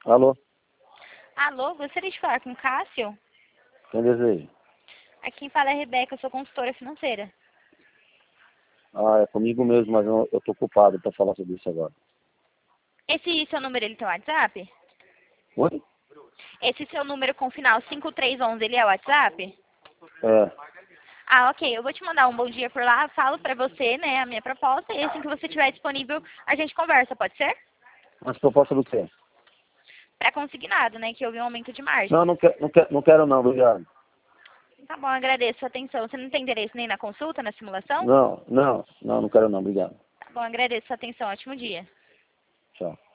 Alô? Alô, gostaria de falar com o Cássio? Quem deseja? Aqui quem fala é a Rebeca, eu sou consultora financeira. Ah, é comigo mesmo, mas eu tô ocupado para falar sobre isso agora. Esse seu número, ele tem WhatsApp? Oi? Esse seu número com final 5311, ele é o WhatsApp? É. Ah, ok. Eu vou te mandar um bom dia por lá, falo pra você, né, a minha proposta, e assim que você estiver disponível, a gente conversa, pode ser? Mas proposta do quê? Pra consignado, né, que houve um aumento de margem. Não, não quero não, obrigado. Tá bom, agradeço a atenção. Você não tem interesse nem na consulta, na simulação? Não quero não, obrigado. Tá bom, agradeço a atenção. Ótimo dia. Tchau.